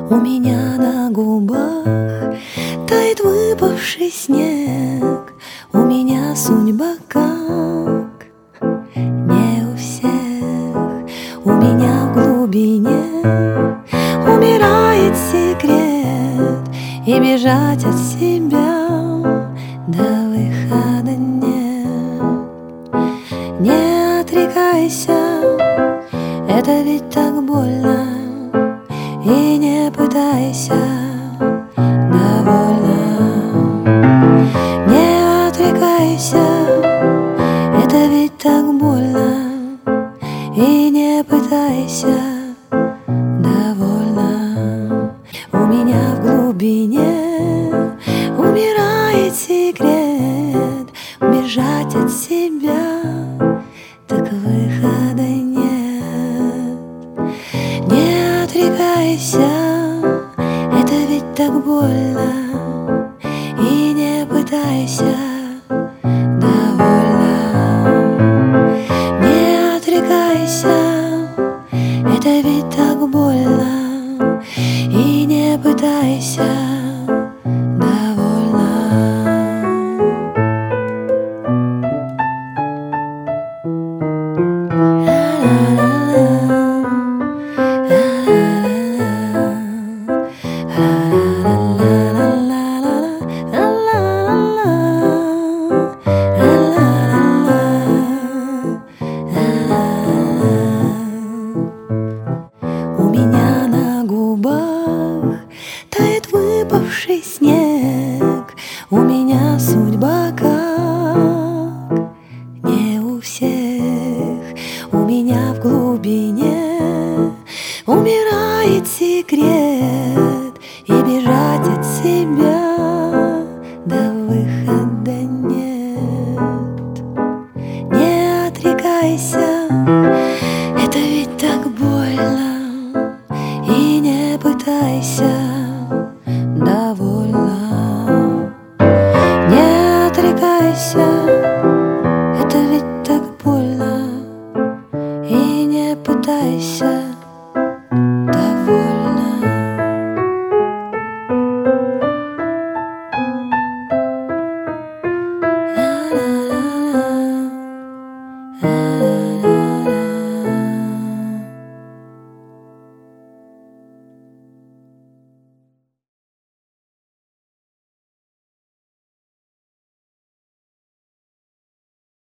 У меня на губах тает выпавший снег. У меня судьба как не у всех. У меня в глубине умирает секрет, и бежать от себя до выхода нет. Не отрекайся, это ведь так больно, и не пытайся, довольно. Не отрекайся, это ведь так больно, и не пытайся, довольно. У меня в глубине умирает секрет, бежать от себя, так выхода нет. Не отрекайся, это ведь так больно, и не пытайся, довольно. Не отрекайся, это ведь так больно, и не пытайся, довольно. У меня на губах тает выпавший снег. У меня судьба как не у всех. У меня в глубине умирает секрет, и бежать от себя до выхода нет. Не отрекайся, это ведь так больно, и не пытайся,